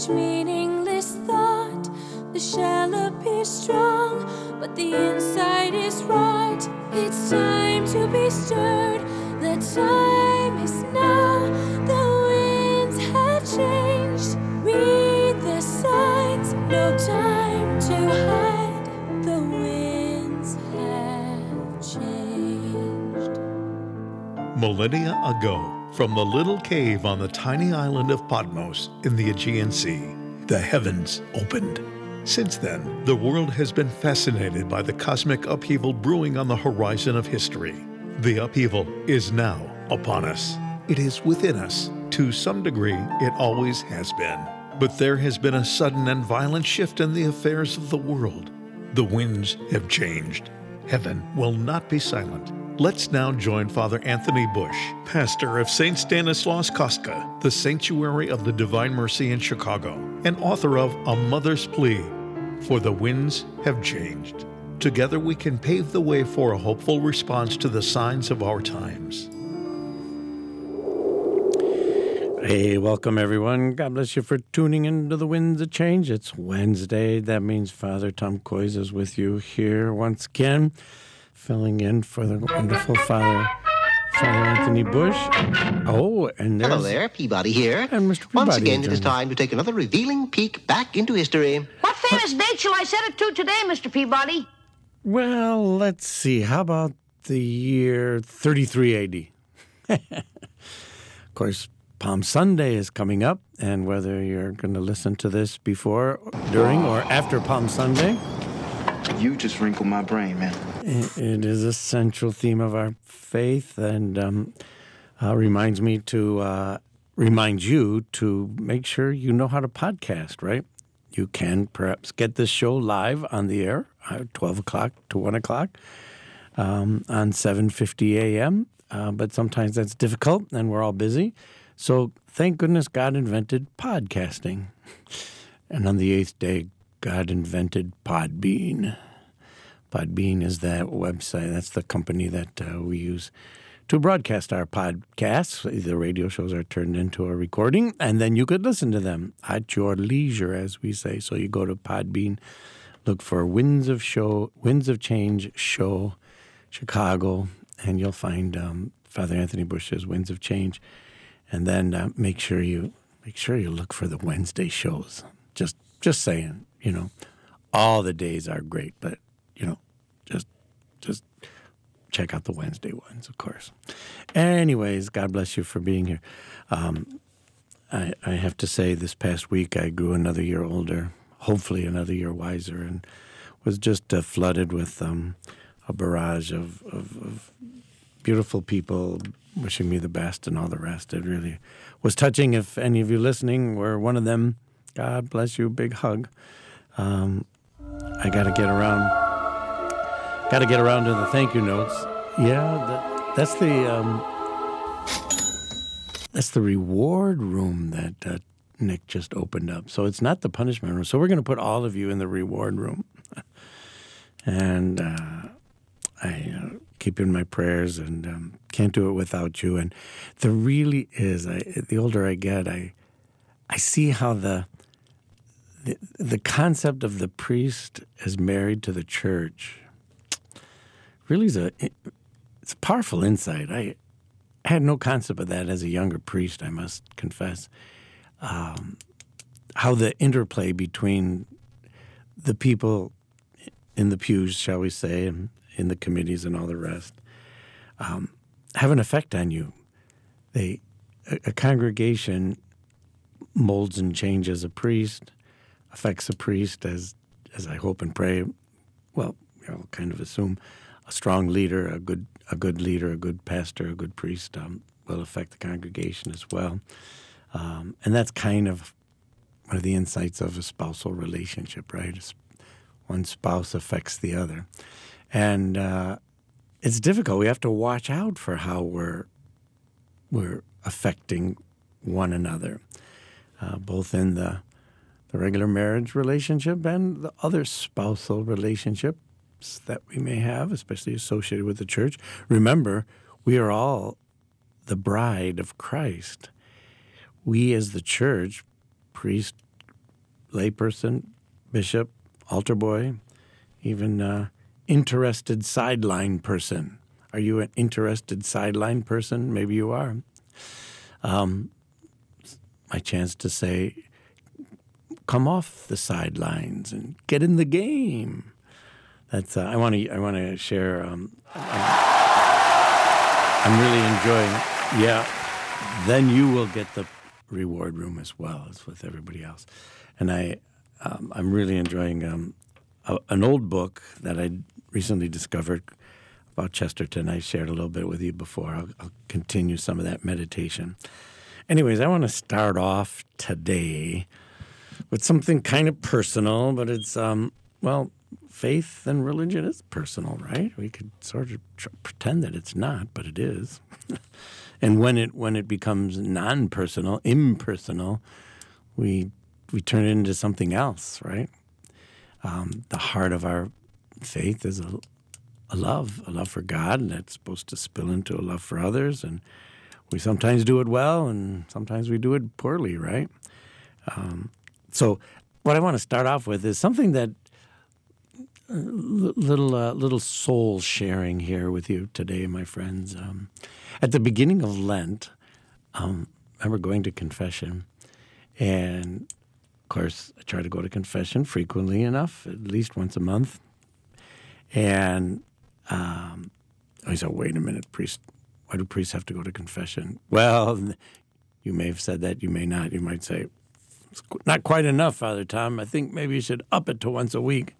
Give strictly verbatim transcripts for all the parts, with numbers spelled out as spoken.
such meaningless thought. The shell appears strong, but the inside is rot. It's time to be stirred. The time is now. The winds have changed. Read the signs. No time to hide. The winds have changed. Millennia ago, from the little cave on the tiny island of Patmos in the Aegean Sea, the heavens opened. Since then, the world has been fascinated by the cosmic upheaval brewing on the horizon of history. The upheaval is now upon us. It is within us. To some degree, it always has been. But there has been a sudden and violent shift in the affairs of the world. The winds have changed. Heaven will not be silent. Let's now join Father Anthony Bush, pastor of Saint Stanislaus Kostka, the Sanctuary of the Divine Mercy in Chicago, and author of A Mother's Plea, For the Winds Have Changed. Together we can pave the way for a hopeful response to the signs of our times. Hey, welcome everyone. God bless you for tuning into the Winds of Change. It's Wednesday. That means Father Tom Koiz is with you here once again, filling in for the wonderful Father, Father Anthony Bush. Oh, and there's... Hello there, Peabody here. And Mister Peabody. Once again, it is time to take another revealing peek back into history. What famous date shall I set it to today, Mister Peabody? Well, let's see. How about the year thirty-three A D? Of course, Palm Sunday is coming up, and whether you're going to listen to this before, during, or after Palm Sunday, you just wrinkled my brain, man. It is a central theme of our faith, and um, uh, reminds me to uh, remind you to make sure you know how to podcast, right? You can perhaps get this show live on the air at twelve o'clock to one o'clock um, on seven fifty a.m., uh, but sometimes that's difficult, and we're all busy. So thank goodness God invented podcasting. And on the eighth day, God invented Podbean. Podbean is that website. That's the company that uh, we use to broadcast our podcasts. The radio shows are turned into a recording, and then you could listen to them at your leisure, as we say. So you go to Podbean, look for Winds of Show, Winds of Change Show, Chicago, and you'll find um, Father Anthony Bush's Winds of Change. And then uh, make sure you make sure you look for the Wednesday shows. Just just saying, you know, all the days are great, but you know, just just check out the Wednesday ones, of course. Anyways, God bless you for being here. Um, I, I have to say, this past week I grew another year older, hopefully another year wiser, and was just uh, flooded with um, a barrage of, of, of beautiful people wishing me the best and all the rest. It really was touching. If any of you listening were one of them, God bless you, big hug. Um, I got to get around, got to get around to the thank you notes. Yeah, that, that's the um, that's the reward room that uh, Nick just opened up. So it's not the punishment room. So we're going to put all of you in the reward room, and uh, I. Uh, keep in my prayers, and um, can't do it without you. And there really is, I, the older I get, I I see how the, the the concept of the priest as married to the church really is a, it's a powerful insight. I had no concept of that as a younger priest, I must confess. Um, how the interplay between the people in the pews, shall we say, and in the committees and all the rest, um, have an effect on you. They, a, a congregation molds and changes a priest, affects a priest as, as I hope and pray, well, I'll kind of assume a strong leader, a good, a good leader, a good pastor, a good priest um, will affect the congregation as well. Um, and that's kind of one of the insights of a spousal relationship, right? One spouse affects the other. And uh, it's difficult. We have to watch out for how we're we're affecting one another, uh, both in the the regular marriage relationship and the other spousal relationships that we may have, especially associated with the church. Remember, we are all the bride of Christ. We as the church, priest, layperson, bishop, altar boy, even uh, interested sideline person. Are you an interested sideline person? Maybe you are. Um, my chance to say, come off the sidelines and get in the game. That's uh, I want to I want to share. Um, I'm really enjoying. Yeah, then you will get the reward room as well as with everybody else, and I um, I'm really enjoying um, a, an old book that I recently discovered about Chesterton. I shared a little bit with you before. I'll, I'll continue some of that meditation. Anyways, I want to start off today with something kind of personal, but it's, um, well, faith and religion is personal, right? We could sort of tr- pretend that it's not, but it is. And when it when it becomes non-personal, impersonal, we we turn it into something else, right? Um, the heart of our faith is a, a love, a love for God, and that's supposed to spill into a love for others. And we sometimes do it well, and sometimes we do it poorly, right? Um, so what I want to start off with is something that uh, little uh, little soul sharing here with you today, my friends. Um, at the beginning of Lent, um, I remember going to confession, and of course, I try to go to confession frequently enough, at least once a month. And um, I said, wait a minute, priest, why do priests have to go to confession? Well, you may have said that, you may not. You might say, it's not quite enough, Father Tom. I think maybe you should up it to once a week.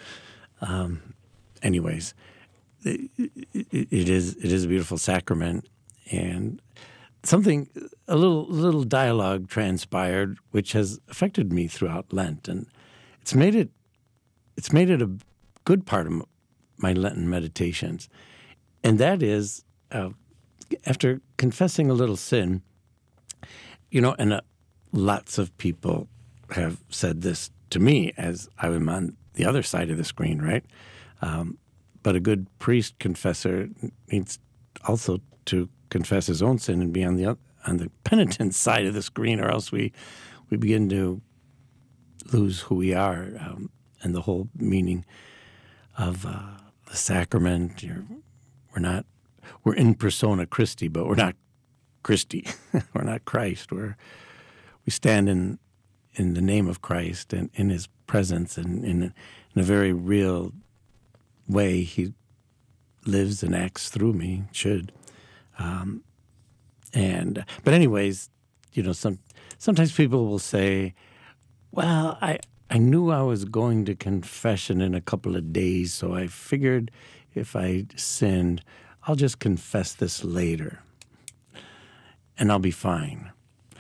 Um, anyways, it, it, it is it is a beautiful sacrament, and something, a little little dialogue transpired, which has affected me throughout Lent, and it's made it it's made it a good part of my Lenten meditations, and that is uh, after confessing a little sin, you know, and uh, lots of people have said this to me as I am on the other side of the screen, right? Um, but a good priest confessor needs also to confess his own sin and be on the on the penitent side of the screen, or else we we begin to lose who we are um, and the whole meaning of uh, the sacrament. You're, we're not we're in persona Christi, but we're not Christi. We're not Christ. We're we stand in in the name of Christ and in His presence, and in in a very real way He lives and acts through me. Should. Um, and but anyways, you know, some sometimes people will say, "Well, I I knew I was going to confession in a couple of days, so I figured if I sinned, I'll just confess this later, and I'll be fine."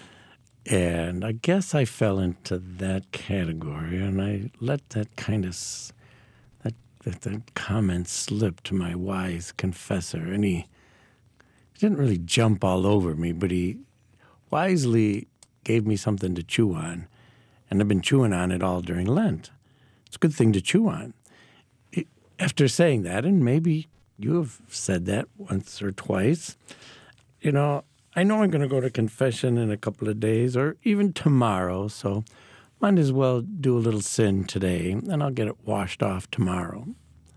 And I guess I fell into that category, and I let that kind of that that, that comment slip to my wise confessor, and he. He didn't really jump all over me, but he wisely gave me something to chew on, and I've been chewing on it all during Lent. It's a good thing to chew on. It, after saying that, and maybe you have said that once or twice, you know, I know I'm going to go to confession in a couple of days or even tomorrow, so might as well do a little sin today, and I'll get it washed off tomorrow.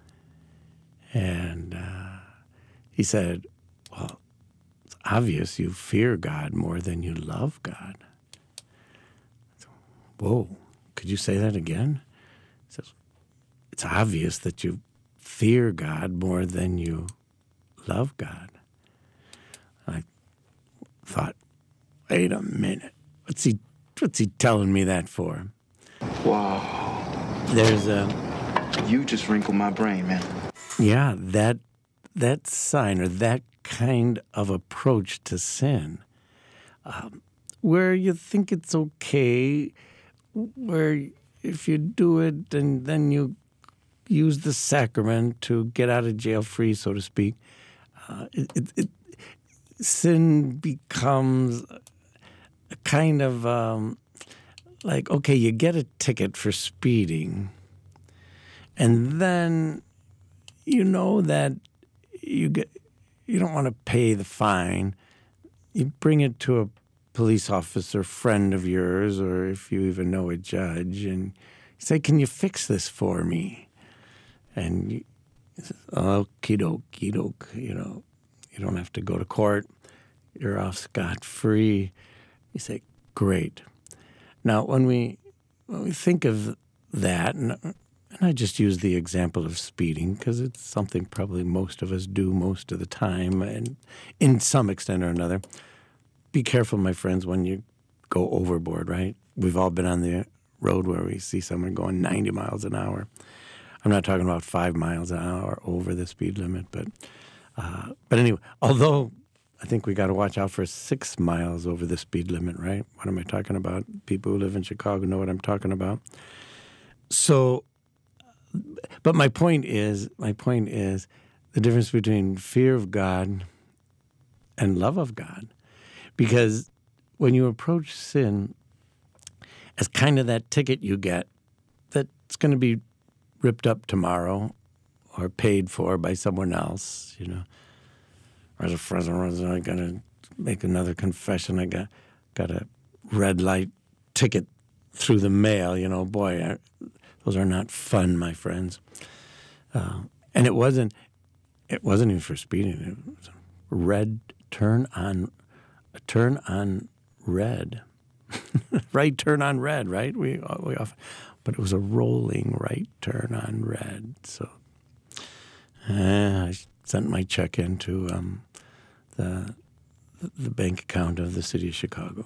And uh, he said, well, obvious you fear God more than you love God. Whoa, could you say that again? He says, it's obvious that you fear God more than you love God. I thought, wait a minute, what's he what's he telling me that for? Wow. There's a You just wrinkled my brain, man. yeah, that that sign or that kind of approach to sin, um, where you think it's okay, where if you do it and then you use the sacrament to get out of jail free, so to speak, uh, it, it, it, sin becomes a kind of um, like, okay, you get a ticket for speeding, and then you know that you get. You don't want to pay the fine. You bring it to a police officer friend of yours, or if you even know a judge, and you say, "Can you fix this for me?" And you say, "Okie dokie doke," you know, you don't have to go to court. You're off scot-free. You say, "Great." Now, when we when we think of that, and, and I just use the example of speeding because it's something probably most of us do most of the time, and in some extent or another. Be careful, my friends, when you go overboard, right? We've all been on the road where we see someone going ninety miles an hour. I'm not talking about five miles an hour over the speed limit, but uh, but anyway, although I think we got to watch out for six miles over the speed limit, right? What am I talking about? People who live in Chicago know what I'm talking about. So, but my point is, my point is the difference between fear of God and love of God. Because when you approach sin as kind of that ticket you get that's going to be ripped up tomorrow or paid for by someone else, you know, or as a friend, I got to make another confession. I got got a red light ticket through the mail. You know, boy, I, those are not fun, my friends. Uh, and it wasn't. It wasn't even for speeding. It was a red turn on, a turn on red, right turn on red. Right. We we often, but it was a rolling right turn on red. So uh, I sent my check into um, the the bank account of the city of Chicago.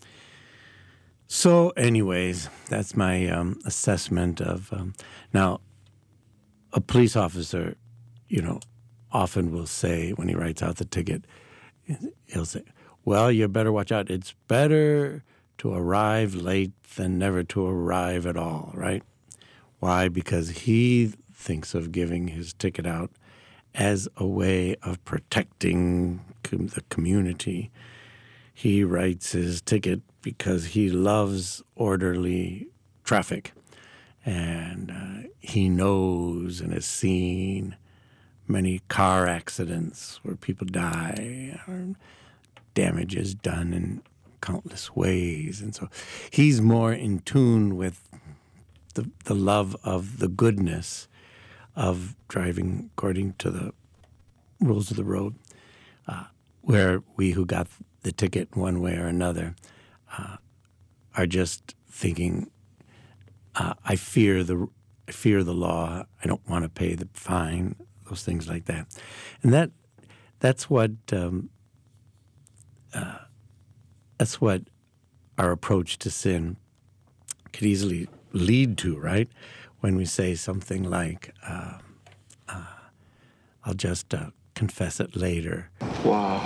So, anyways, that's my um, assessment of um, now. A police officer, you know, often will say when he writes out the ticket, he'll say, "Well, you better watch out. It's better to arrive late than never to arrive at all," right? Why? Because he thinks of giving his ticket out as a way of protecting com- the community. He writes his ticket because he loves orderly traffic. And uh, he knows and has seen many car accidents where people die or damage is done in countless ways. And so he's more in tune with the, the love of the goodness of driving according to the rules of the road, uh, where we who got the ticket one way or another uh, are just thinking, Uh, I fear the I fear the law. I don't want to pay the fine. Those things like that, and that that's what um, uh, that's what our approach to sin could easily lead to, right? When we say something like, uh, uh, "I'll just uh, confess it later." Wow.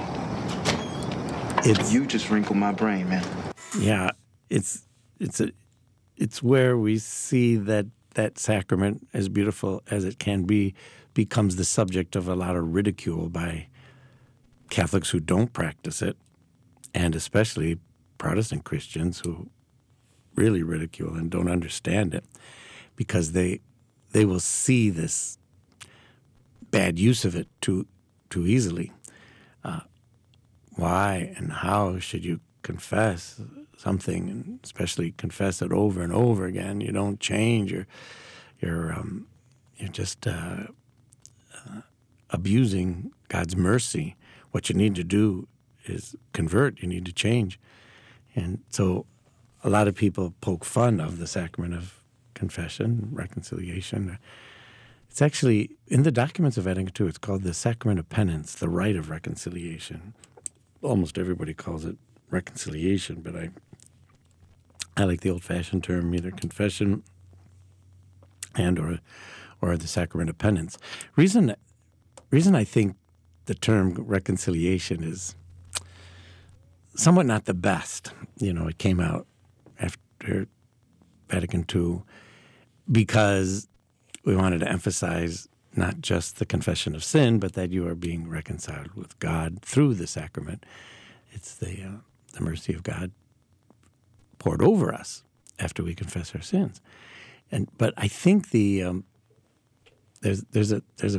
It's You just wrinkled my brain, man. yeah. It's it's a. It's where we see that that sacrament, as beautiful as it can be, becomes the subject of a lot of ridicule by Catholics who don't practice it, and especially Protestant Christians who really ridicule and don't understand it, because they they will see this bad use of it too too easily. Uh, why and how should you confess something, and especially confess it over and over again? You don't change. You're you're um, you're just uh, uh, abusing God's mercy. What you need to do is convert. You need to change. And so, a lot of people poke fun of the sacrament of confession, reconciliation. It's actually in the documents of Vatican two. It's called the sacrament of penance, the rite of reconciliation. Almost everybody calls it reconciliation, but I I like the old-fashioned term, either confession and or or the sacrament of penance. Reason reason I think the term reconciliation is somewhat not the best. You know, it came out after Vatican two because we wanted to emphasize not just the confession of sin, but that you are being reconciled with God through the sacrament. It's the uh, the mercy of God poured over us after we confess our sins, and but I think the um, there's there's a there's a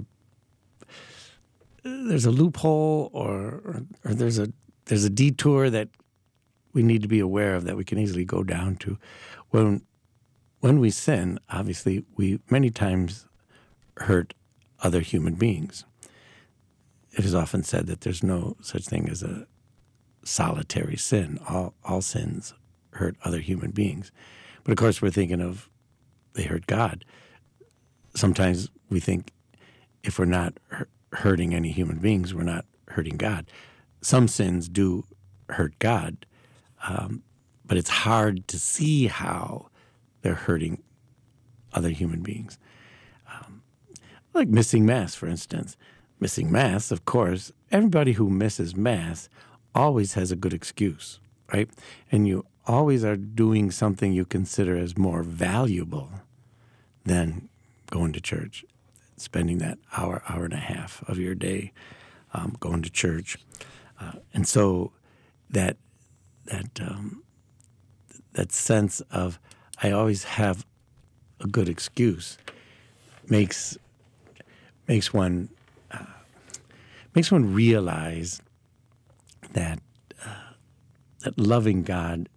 there's a loophole or, or or there's a there's a detour that we need to be aware of, that we can easily go down to. When when we sin, obviously, we many times hurt other human beings. It is often said that there's no such thing as a solitary sin. All, all sins hurt other human beings. But of course, we're thinking of they hurt God. Sometimes we think if we're not hurting any human beings, we're not hurting God. Some sins do hurt God, um, but it's hard to see how they're hurting other human beings. Um, like missing Mass, for instance. Missing Mass, of course, everybody who misses Mass always has a good excuse, right? And you always are doing something you consider as more valuable than going to church, spending that hour, hour and a half of your day um, going to church. Uh, and so that that um, that sense of I always have a good excuse makes makes one uh, makes one realize that uh, that loving God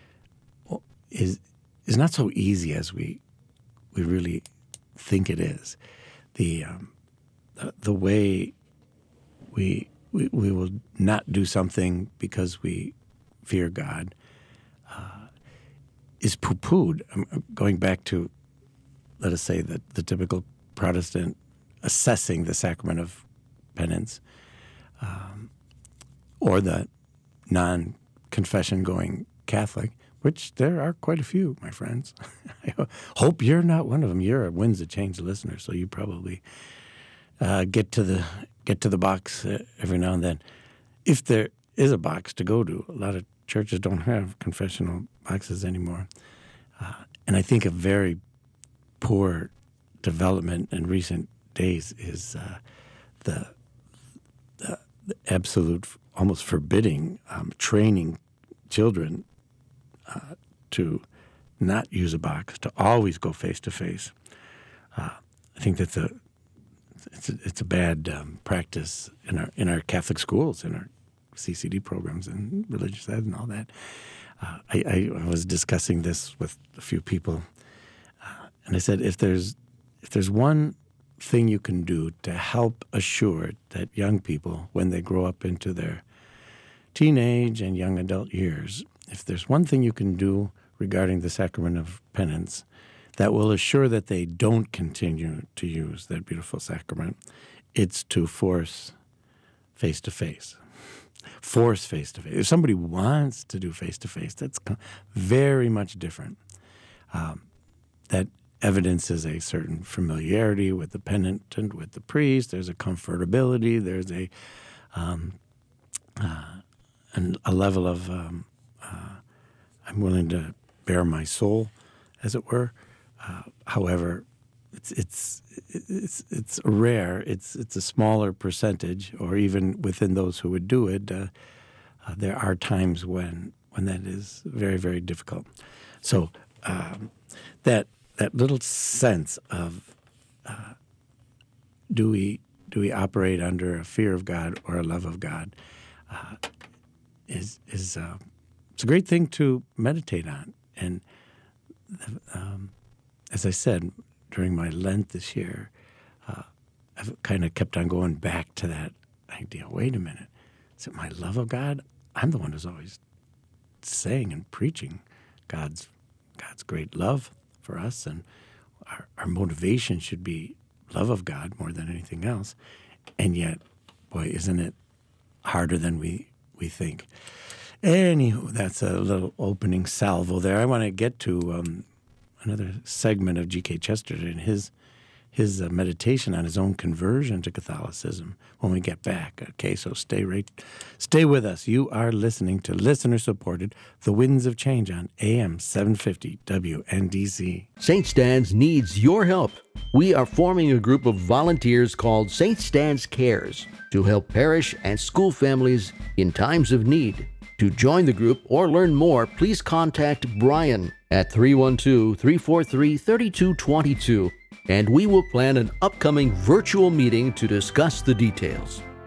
is is not so easy as we we really think it is. The um, the, the way we, we we will not do something because we fear God uh, is poo-pooed. I'm going back to, let us say, that the typical Protestant assessing the sacrament of penance, um, or the non-confession-going Catholic, which there are quite a few, my friends. I hope you're not one of them. You're a Winds of Change listener, so you probably uh, get to the get to the box uh, every now and then. If there is a box to go to, a lot of churches don't have confessional boxes anymore. Uh, and I think a very poor development in recent days is uh, the, the, the absolute, almost forbidding, um, training children Uh, to not use a box, to always go face to face. I think that's a it's a, it's a bad um, practice in our in our Catholic schools, in our C C D programs and religious ed and all that. Uh, I, I, I was discussing this with a few people, uh, and I said if there's if there's one thing you can do to help assure that young people, when they grow up into their teenage and young adult years, if there's one thing you can do regarding the sacrament of penance that will assure that they don't continue to use that beautiful sacrament, it's to force face-to-face. Force face-to-face. If somebody wants to do face-to-face, that's very much different. Um, that evidences a certain familiarity with the penitent, with the priest. There's a comfortability. There's a um, uh, an, a level of um, uh, I'm willing to bare my soul, as it were. Uh, however, it's it's it's it's rare. It's it's a smaller percentage, or even within those who would do it, uh, uh, there are times when when that is very very difficult. So um, that that little sense of uh, do we do we operate under a fear of God or a love of God uh, is is uh, it's a great thing to meditate on. And um, as I said, during my Lent this year, uh, I've kind of kept on going back to that idea. Wait a minute. Is it my love of God? I'm the one who's always saying and preaching God's God's great love for us, and our, our motivation should be love of God more than anything else. And yet, boy, isn't it harder than we, we think. Anywho, that's a little opening salvo there. I want to get to um, another segment of G K Chesterton and his his uh, meditation on his own conversion to Catholicism when we get back. Okay, so stay right, stay with us. You are listening to listener-supported The Winds of Change on A M seven fifty W N D C. Saint Stan's needs your help. We are forming a group of volunteers called Saint Stan's Cares to help parish and school families in times of need. To join the group or learn more, please contact Brian at three one two, three four three, three two two two, and we will plan an upcoming virtual meeting to discuss the details.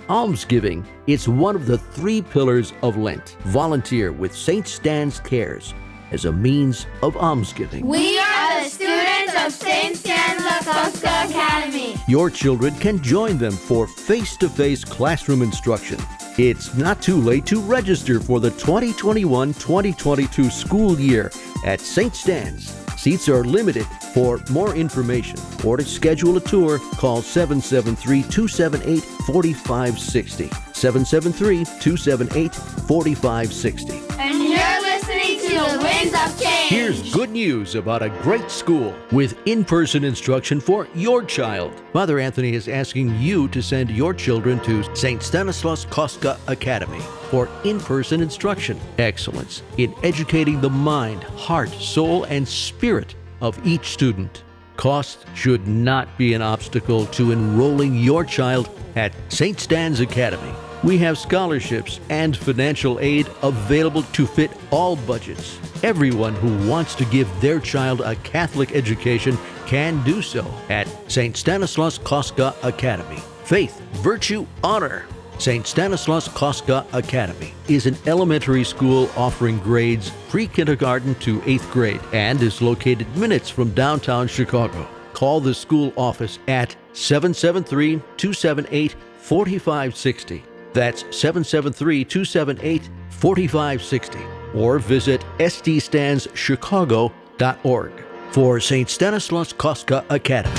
almsgiving. It's one of the three pillars of Lent. Volunteer with Saint Stan's Cares as a means of almsgiving. We are the students of Saint Stan's Lakoska Academy. Your children can join them for face-to-face classroom instruction. It's not too late to register for the twenty twenty-one twenty twenty-two school year at Saint Stan's. Seats are limited. For more information or to schedule a tour, call seven seven three, two seven eight, four five six zero. seven seven three, two seven eight, four five six zero. And you're listening to the Winds of Change. Here's good news about a great school with in-person instruction for your child. Father Anthony is asking you to send your children to Saint Stanislaus Kostka Academy for in-person instruction. Excellence in educating the mind, heart, soul, and spirit of each student. Cost should not be an obstacle to enrolling your child at Saint Stan's Academy. We have scholarships and financial aid available to fit all budgets. Everyone who wants to give their child a Catholic education can do so at Saint Stanislaus Kostka Academy. Faith, virtue, honor. Saint Stanislaus Kostka Academy is an elementary school offering grades pre-kindergarten to eighth grade and is located minutes from downtown Chicago. Call the school office at seven seven three, two seven eight, four five six zero. That's seven seven three, two seven eight, four five six zero. Or visit s d stans chicago dot org for Saint Stanislaus Kostka Academy.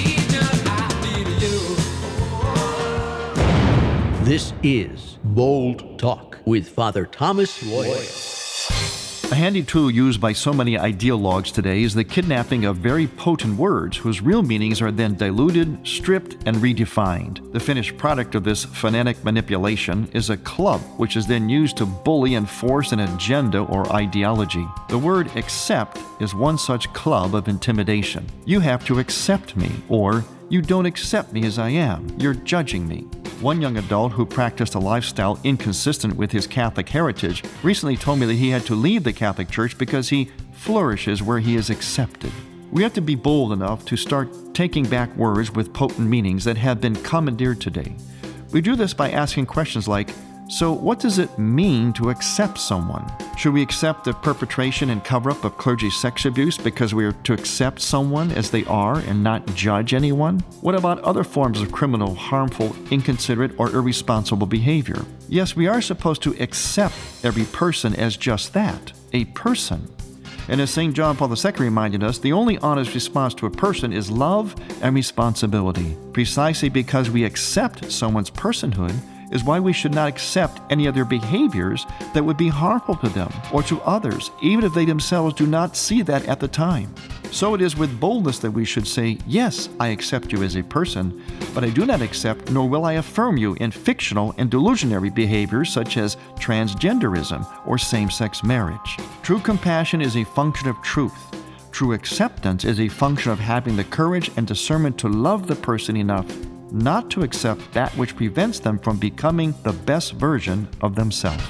This is Bold Talk with Father Thomas Loya. A handy tool used by so many ideologues today is the kidnapping of very potent words whose real meanings are then diluted, stripped, and redefined. The finished product of this phonetic manipulation is a club which is then used to bully and force an agenda or ideology. The word accept is one such club of intimidation. You have to accept me, or you don't accept me as I am. You're judging me. One young adult who practiced a lifestyle inconsistent with his Catholic heritage recently told me that he had to leave the Catholic Church because he flourishes where he is accepted. We have to be bold enough to start taking back words with potent meanings that have been commandeered today. We do this by asking questions like, so what does it mean to accept someone? Should we accept the perpetration and cover-up of clergy sex abuse because we are to accept someone as they are and not judge anyone? What about other forms of criminal, harmful, inconsiderate, or irresponsible behavior? Yes, we are supposed to accept every person as just that, a person. And as Saint John Paul the Second reminded us, the only honest response to a person is love and responsibility. Precisely because we accept someone's personhood is why we should not accept any of their behaviors that would be harmful to them or to others, even if they themselves do not see that at the time. So it is with boldness that we should say, yes, I accept you as a person, but I do not accept nor will I affirm you in fictional and delusionary behaviors such as transgenderism or same-sex marriage. True compassion is a function of truth. True acceptance is a function of having the courage and discernment to love the person enough not to accept that which prevents them from becoming the best version of themselves.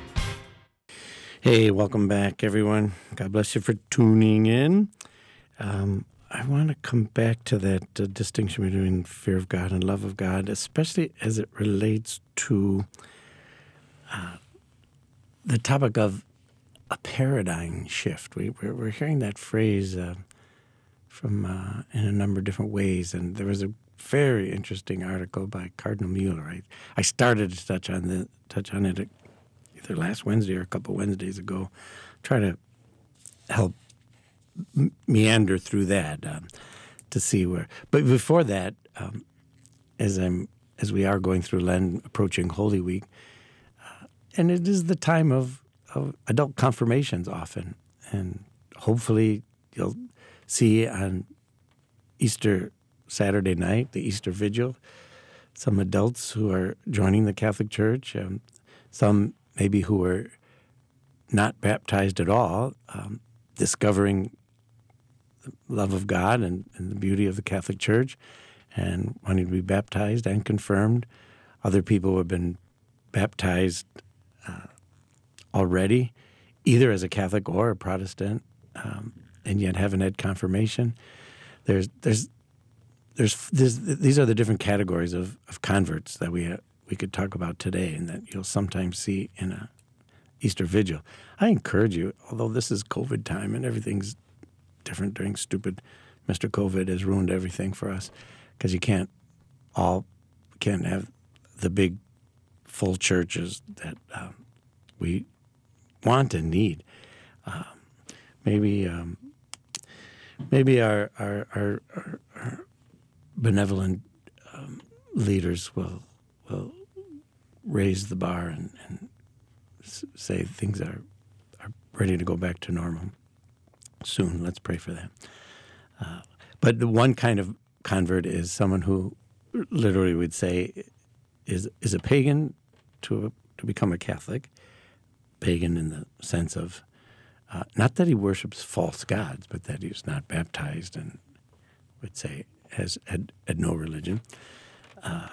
Hey, welcome back, everyone. God bless you for tuning in. Um, I want to come back to that uh, distinction between fear of God and love of God, especially as it relates to uh, the topic of a paradigm shift. We, we're, we're hearing that phrase uh, from uh, in a number of different ways, and there was a very interesting article by Cardinal Mueller. I, I started to touch on the touch on it either last Wednesday or a couple Wednesdays ago. Try to help m- meander through that um, to see where. But before that, um, as I'm as we are going through Lent, approaching Holy Week, uh, and it is the time of, of adult confirmations often, and hopefully you'll see on Easter Saturday night, the Easter Vigil, some adults who are joining the Catholic Church, um, some maybe who are not baptized at all, um, discovering the love of God and, and the beauty of the Catholic Church and wanting to be baptized and confirmed. Other people who have been baptized uh, already, either as a Catholic or a Protestant, um, and yet haven't had confirmation. There's, there's, there's, there's, these are the different categories of, of converts that we ha- we could talk about today and that you'll sometimes see in a Easter Vigil. I encourage you, although this is COVID time and everything's different during stupid Mister COVID has ruined everything for us because you can't all can't have the big full churches that um, we want and need. Um, maybe um, maybe our our, our, our, our benevolent um, leaders will will raise the bar and, and s- say things are are ready to go back to normal soon. Let's pray for that. Uh, but the one kind of convert is someone who literally would say is is a pagan to a, to become a Catholic. Pagan in the sense of uh, not that he worships false gods, but that he's not baptized and would say has had, had no religion. Uh,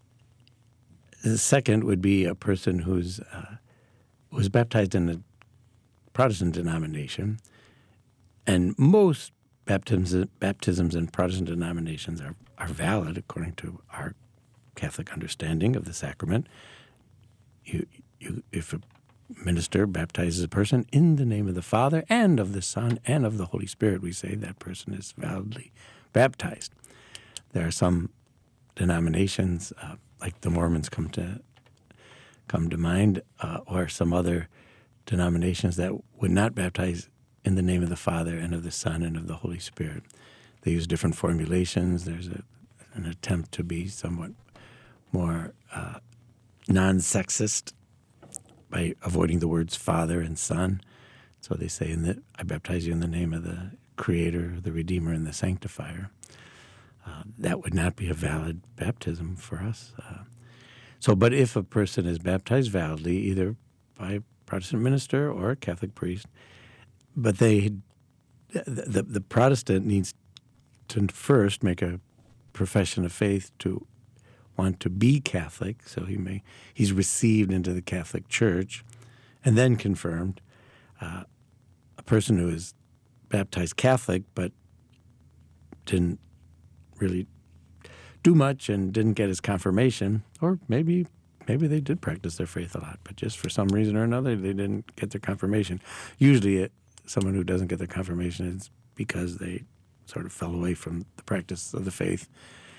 the second would be a person who's uh, was baptized in a Protestant denomination, and most baptisms baptisms in Protestant denominations are, are valid according to our Catholic understanding of the sacrament. You, you, if a minister baptizes a person in the name of the Father and of the Son and of the Holy Spirit, we say that person is validly baptized. There are some denominations, uh, like the Mormons come to come to mind, uh, or some other denominations that would not baptize in the name of the Father and of the Son and of the Holy Spirit. They use different formulations. There's a, an attempt to be somewhat more uh, non-sexist by avoiding the words Father and Son. So they say, in the, I baptize you in the name of the Creator, the Redeemer, and the Sanctifier. Uh, that would not be a valid baptism for us. Uh, so, but if a person is baptized validly, either by a Protestant minister or a Catholic priest, but they, the, the, the Protestant needs to first make a profession of faith to want to be Catholic, so he may he's received into the Catholic Church, and then confirmed. Uh, a person who is baptized Catholic but didn't really do much and didn't get his confirmation, or maybe maybe they did practice their faith a lot, but just for some reason or another they didn't get their confirmation. Usually, it, someone who doesn't get their confirmation is because they sort of fell away from the practice of the faith.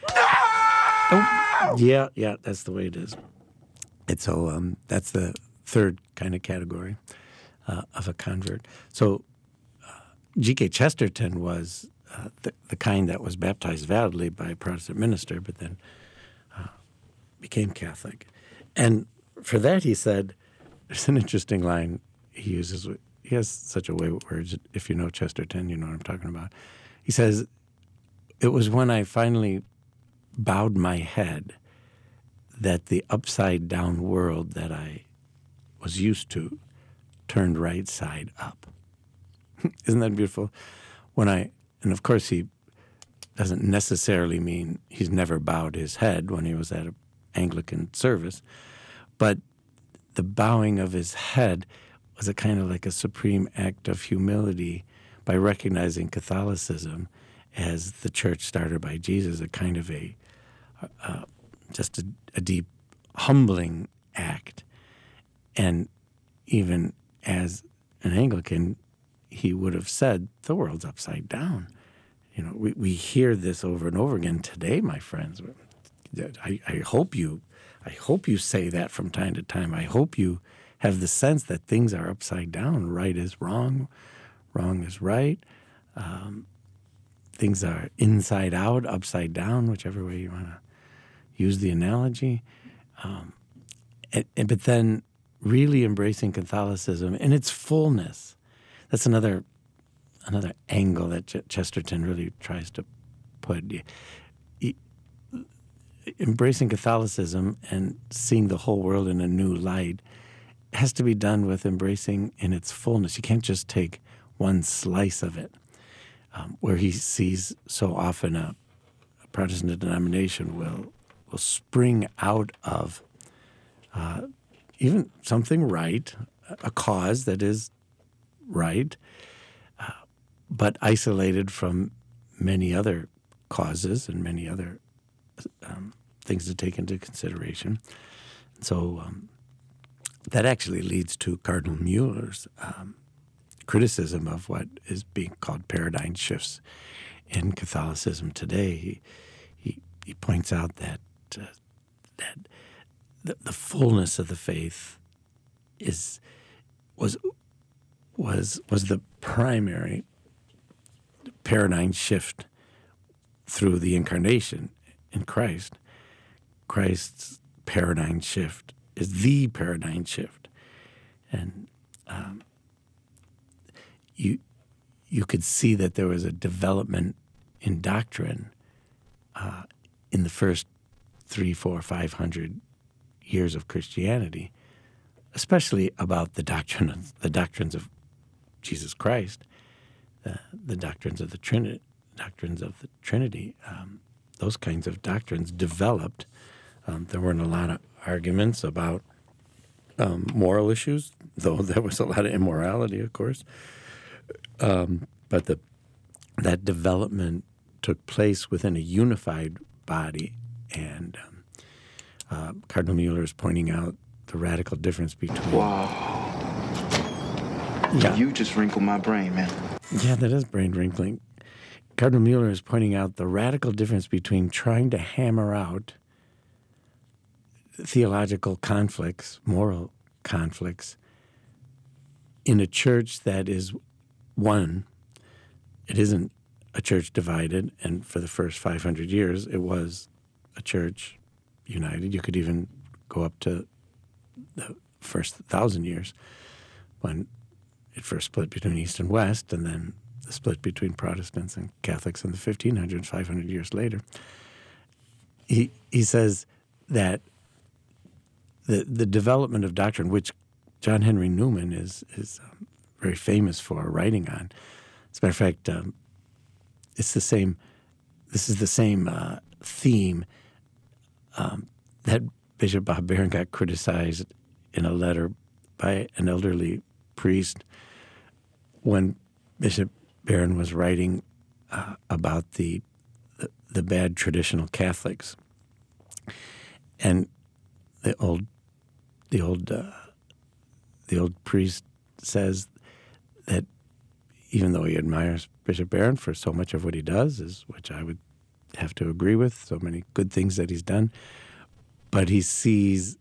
Oh, yeah, yeah, that's the way it is. And so um, that's the third kind of category uh, of a convert. So uh, G K Chesterton was uh, the, the kind that was baptized validly by a Protestant minister, but then uh, became Catholic. And for that, he said, there's an interesting line he uses. He has such a way with words. If you know Chesterton, you know what I'm talking about. He says, it was when I finally bowed my head that the upside-down world that I was used to turned right side up. Isn't that beautiful? When I, and of course he doesn't necessarily mean he's never bowed his head when he was at an Anglican service, but the bowing of his head was a kind of like a supreme act of humility by recognizing Catholicism as the church started by Jesus, a kind of a Uh, just a, a deep, humbling act. And even as an Anglican, he would have said, the world's upside down. You know, we, we hear this over and over again today, my friends. I, I hope you, I hope you say that from time to time. I hope you have the sense that things are upside down. Right is wrong, wrong is right. Um, things are inside out, upside down, whichever way you want to use the analogy, um, and, and, but then really embracing Catholicism in its fullness. That's another another angle that Ch- Chesterton really tries to put. He, he, embracing Catholicism and seeing the whole world in a new light has to be done with embracing in its fullness. You can't just take one slice of it, um, where he sees so often a, a Protestant denomination will will spring out of uh, even something right, a cause that is right, uh, but isolated from many other causes and many other um, things to take into consideration. So um, that actually leads to Cardinal Mueller's um, criticism of what is being called paradigm shifts in Catholicism today. He he, he points out that uh, that the, the fullness of the faith is was was was the primary paradigm shift through the incarnation in Christ. Christ's paradigm shift is the paradigm shift, and um, you you could see that there was a development in doctrine uh, in the first three, four, five hundred years of Christianity, especially about the doctrine of the doctrines of Jesus Christ, uh, the doctrines of the Trinity, doctrines of the Trinity. Um, those kinds of doctrines developed. Um, there weren't a lot of arguments about um, moral issues, though there was a lot of immorality, of course. Um, but the that development took place within a unified body, and um, uh, Cardinal Mueller is pointing out the radical difference between. Wow. Yeah. You just wrinkled my brain, man. Yeah, that is brain wrinkling. Cardinal Mueller is pointing out the radical difference between trying to hammer out theological conflicts, moral conflicts, in a church that is one. It isn't a church divided, and for the first five hundred years, it was a church united. You could even go up to the first thousand years when it first split between East and West, and then the split between Protestants and Catholics in the fifteen hundreds, five hundred years later. He he says that the the development of doctrine, which John Henry Newman is is um, very famous for writing on. As a matter of fact, um, it's the same. This is the same uh, theme um, that Bishop Bob Barron got criticized in a letter by an elderly priest when Bishop Barron was writing uh, about the, the the bad traditional Catholics, and the old the old uh, the old priest says that even though he admires Bishop Barron for so much of what he does, is which I would have to agree with, so many good things that he's done, but he sees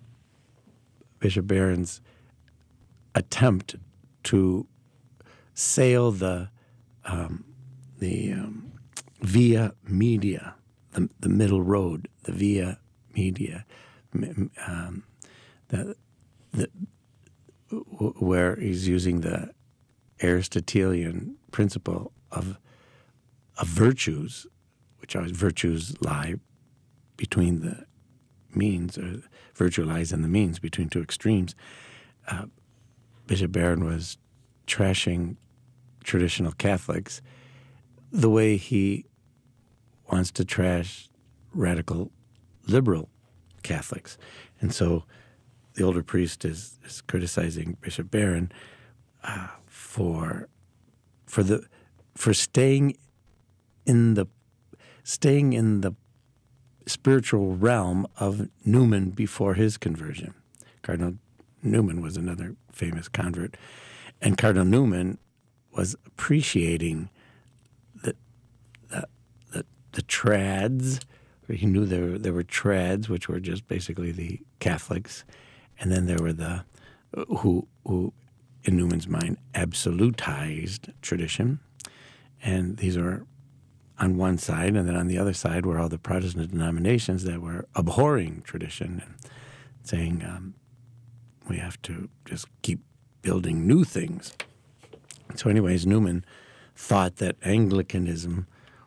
Bishop Barron's attempt to sail the um, the um, via media, the, the middle road, the via media, um, the the where he's using the Aristotelian principle of of virtues, which are virtues lie between the means, or virtue lies in the means, between two extremes. Uh, Bishop Barron was trashing traditional Catholics the way he wants to trash radical liberal Catholics. And so the older priest is, is criticizing Bishop Barron uh, for for the for staying in the staying in the spiritual realm of Newman before his conversion. Cardinal Newman was another famous convert, and Cardinal Newman was appreciating the the the, the trads. He knew there there were trads, which were just basically the Catholics, and then there were the who who in Newman's mind absolutized tradition, and these are on one side, and then on the other side were all the Protestant denominations that were abhorring tradition and saying um, we have to just keep building new things. So anyways, Newman thought that Anglicanism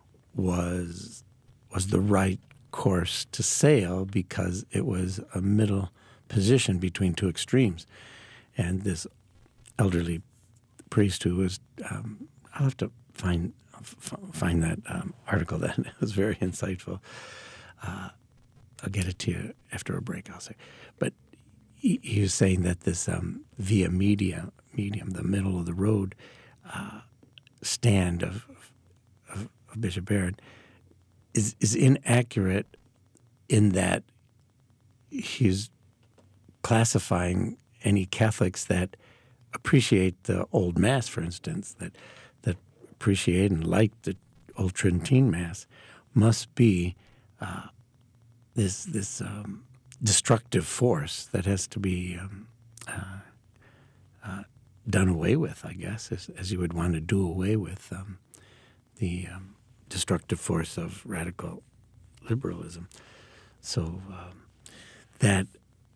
was was the right course to sail because it was a middle position between two extremes. And this elderly priest who was, um, I'll have to find f- find that um, article. That it was very insightful. Uh, I'll get it to you after a break, I'll say. But he, he was saying that this um, via media, medium, the middle of the road uh, stand of, of, of Bishop Barron is, is inaccurate in that he's classifying any Catholics that appreciate the old Mass, for instance, that that appreciate and like the old Tridentine Mass, must be uh, this this um, destructive force that has to be um, uh, uh, done away with, I guess, as, as you would want to do away with um, the um, destructive force of radical liberalism. So um, that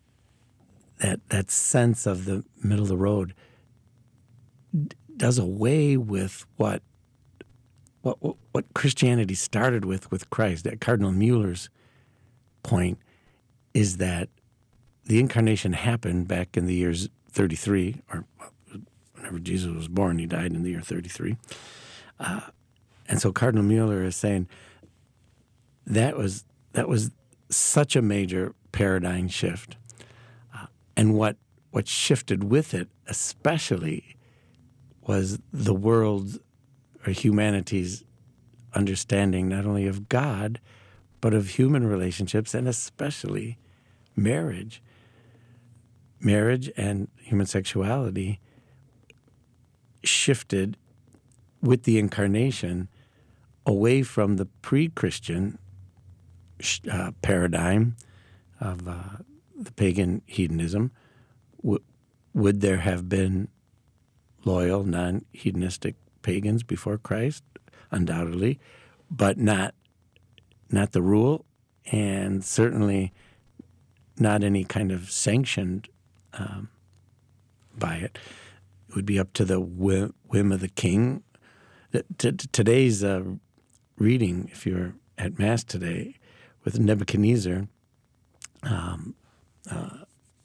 that that sense of the middle of the road d- does away with what what what Christianity started with with Christ. That Cardinal Mueller's point is that the incarnation happened back in the years thirty-three, or whenever Jesus was born. He died in the year thirty-three. Uh, and so Cardinal Mueller is saying that was that was such a major paradigm shift. Uh, and what what shifted with it especially was the world's or humanity's understanding not only of God, but of human relationships, and especially marriage. Marriage and human sexuality shifted with the incarnation away from the pre-Christian uh, paradigm of uh, the pagan hedonism. W- would there have been loyal, non-hedonistic pagans before Christ? Undoubtedly, but not not the rule, and certainly not any kind of sanctioned um, by it. It would be up to the whim, whim of the king. T- t- today's uh, reading, if you're at Mass today, with Nebuchadnezzar um, uh,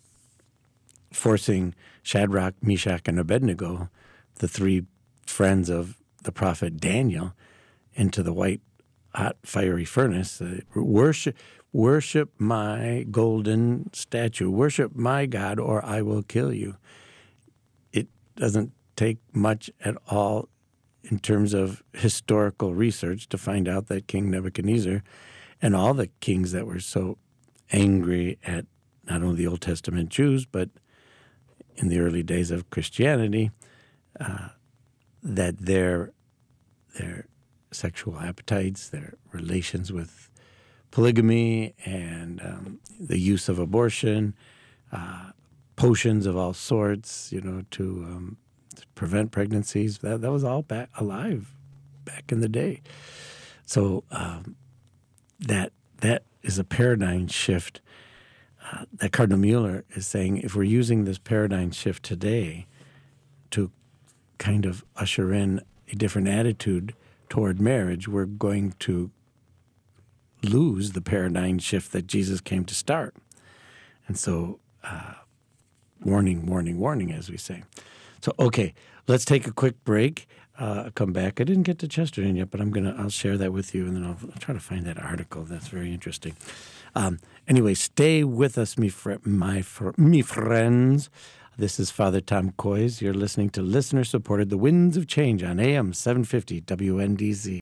forcing Shadrach, Meshach, and Abednego, the three friends of the prophet Daniel, into the white, hot, fiery furnace. Uh, worship, worship my golden statue. Worship my God, or I will kill you. It doesn't take much at all in terms of historical research to find out that King Nebuchadnezzar and all the kings that were so angry at not only the Old Testament Jews, but in the early days of Christianity, uh, that their their sexual appetites, their relations with polygamy, and um, the use of abortion, uh, potions of all sorts, you know, to, um, to prevent pregnancies, that, that was all back alive back in the day. So um, that that is a paradigm shift uh, that Cardinal Mueller is saying, if we're using this paradigm shift today to kind of usher in a different attitude toward marriage, we're going to lose the paradigm shift that Jesus came to start. And so, uh, warning, warning, warning, as we say. So, okay, let's take a quick break. Uh, come back. I didn't get to Chesterton yet, but I'm gonna. I'll share that with you, and then I'll, I'll try to find that article. That's very interesting. Um, anyway, stay with us, me fr- my fr- me friends. This is Father Tom Coys. You're listening to listener-supported The Winds of Change on A M seven fifty W N D Z.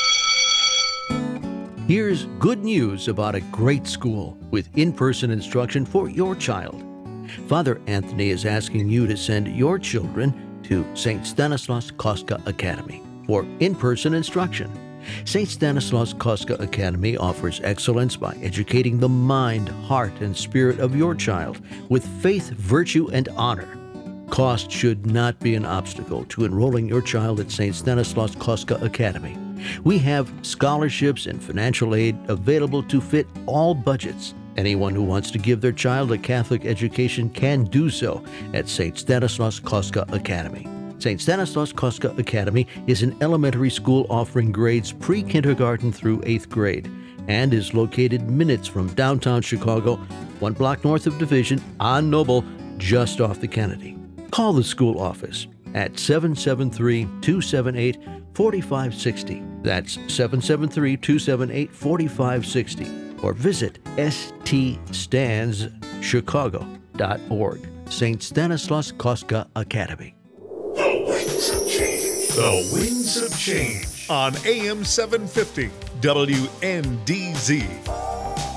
Here's good news about a great school with in-person instruction for your child. Father Anthony is asking you to send your children to Saint Stanislaus Kostka Academy for in-person instruction. Saint Stanislaus Kostka Academy offers excellence by educating the mind, heart, and spirit of your child with faith, virtue, and honor. Cost should not be an obstacle to enrolling your child at Saint Stanislaus Kostka Academy. We have scholarships and financial aid available to fit all budgets. Anyone who wants to give their child a Catholic education can do so at Saint Stanislaus Kostka Academy. Saint Stanislaus Kostka Academy is an elementary school offering grades pre-kindergarten through eighth grade and is located minutes from downtown Chicago, one block north of Division on Noble, just off the Kennedy. Call the school office at seven seven three, two seven eight, four five six zero. That's seven seven three, two seven eight, four five six zero. Or visit s t stans chicago dot org. Saint Stanislaus Kostka Academy. The Winds of Change. The Winds of Change on A M seven fifty W N D Z.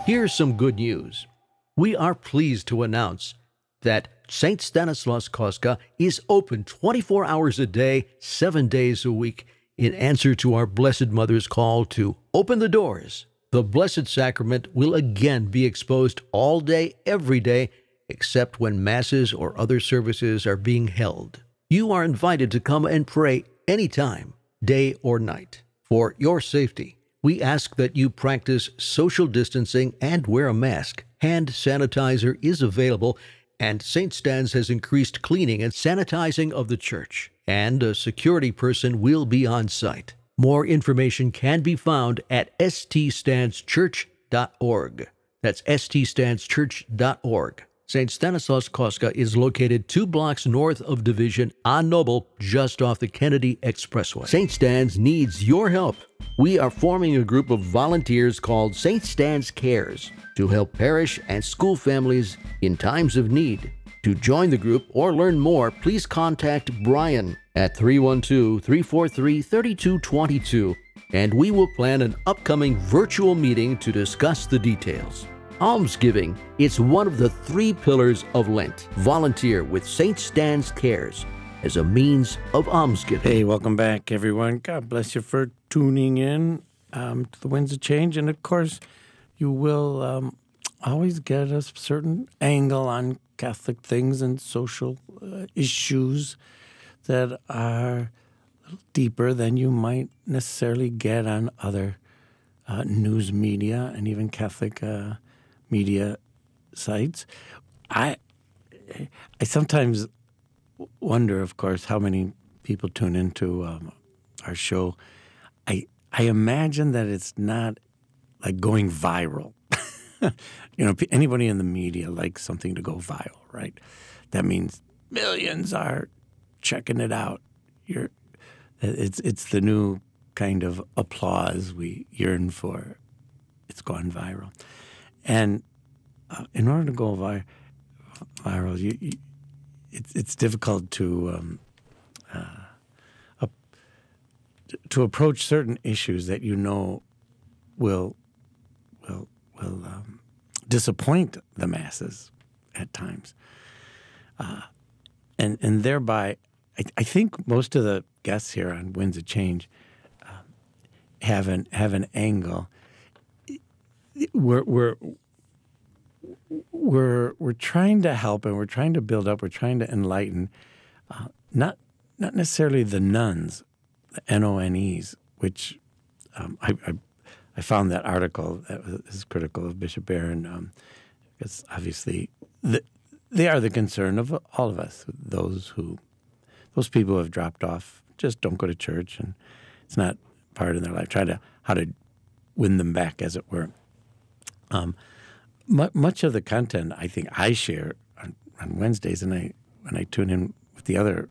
Here's some good news. We are pleased to announce that Saint Stanislaus Kostka is open twenty-four hours a day, seven days a week, in answer to our Blessed Mother's call to open the doors. The Blessed Sacrament will again be exposed all day, every day, except when masses or other services are being held. You are invited to come and pray anytime, day or night. For your safety, we ask that you practice social distancing and wear a mask. Hand sanitizer is available, and Saint Stan's has increased cleaning and sanitizing of the church, and a security person will be on site. More information can be found at s t stans church dot org. That's s t stans church dot org. Saint Stanislaus Kostka is located two blocks north of Division on Noble, just off the Kennedy Expressway. Saint Stan's needs your help. We are forming a group of volunteers called Saint Stan's Cares to help parish and school families in times of need. To join the group or learn more, please contact Brian at three one two, three four three, three two two two, and we will plan an upcoming virtual meeting to discuss the details. Almsgiving, it's one of the three pillars of Lent. Volunteer with Saint Stan's Cares as a means of almsgiving. Hey, welcome back, everyone. God bless you for tuning in um, to the Winds of Change. And, of course, you will um, always get a certain angle on Catholic things and social uh, issues that are deeper than you might necessarily get on other uh, news media and even Catholic uh, media sites. I I sometimes wonder, of course, how many people tune into um, our show. I I imagine that it's not like going viral. You know, anybody in the media likes something to go viral, right? That means millions are checking it out. You're, it's it's the new kind of applause we yearn for. It's gone viral, and uh, in order to go vi- viral, you, you, it's it's difficult to um, uh, uh, to approach certain issues that you know will will will um, disappoint the masses at times, uh, and and thereby, I, I think most of the guests here on Winds of Change uh, have an have an angle. We're we're we're we're trying to help and we're trying to build up. We're trying to enlighten, uh, not not necessarily the nuns, the N O N Es, which um, I, I I found that article that is critical of Bishop Barron. Um, it's obviously the, they are the concern of all of us. Those who those people who have dropped off, just don't go to church, and it's not part of their life. Try to how to win them back, as it were. Um, mu- much of the content I think I share on, on Wednesdays, and I when I tune in with the other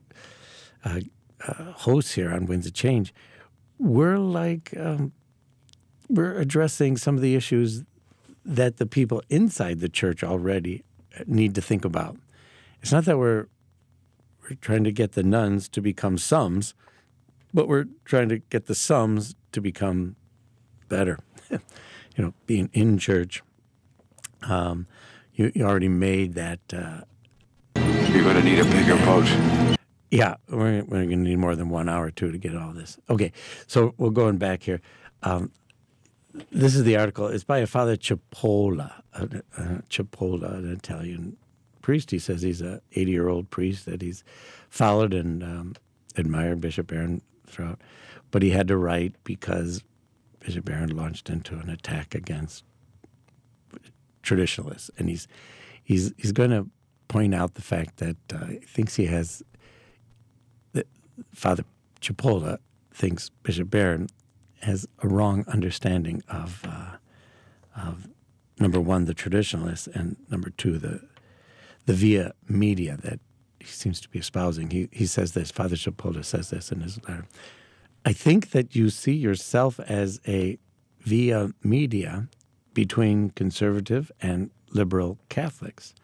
uh, uh, hosts here on Winds of Change, we're like um, we're addressing some of the issues that the people inside the church already need to think about. It's not that we're we're trying to get the nuns to become sums, but we're trying to get the sums to become better. You know, being in church, um, you, you already made that. Uh, You're going to need a bigger boat. Yeah, we're, we're going to need more than one hour, too, to get all this. Okay, so we're going back here. Um, this is the article. It's by a Father Cipolla, uh, uh, Cipolla, an Italian priest. He says he's an eighty-year-old priest that he's followed and um, admired Bishop Barron throughout. But he had to write because Bishop Barron launched into an attack against traditionalists, and he's he's he's going to point out the fact that uh, he thinks he has that Father Cipolla thinks Bishop Barron has a wrong understanding of uh, of number one, the traditionalists, and number two, the the via media that he seems to be espousing. He he says this. Father Cipolla says this in his letter. I think that you see yourself as a via media between conservative and liberal Catholics.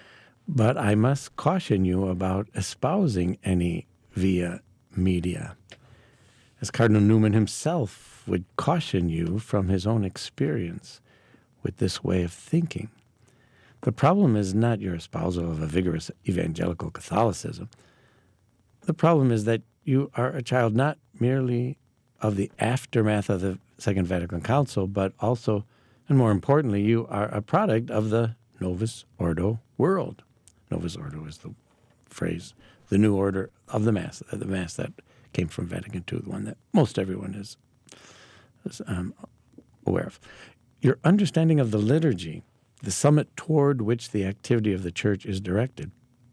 But I must caution you about espousing any via media, as Cardinal Newman himself would caution you from his own experience. with this way of thinking. The problem is not your espousal of a vigorous evangelical Catholicism. The problem is that you are a child not merely of the aftermath of the Second Vatican Council, but also, and more importantly, you are a product of the Novus Ordo world. Novus Ordo is the phrase, the new order of the Mass, the Mass that came from Vatican Two, the one that most everyone is, is um, aware of. Your understanding of the liturgy, the summit toward which the activity of the Church is directed,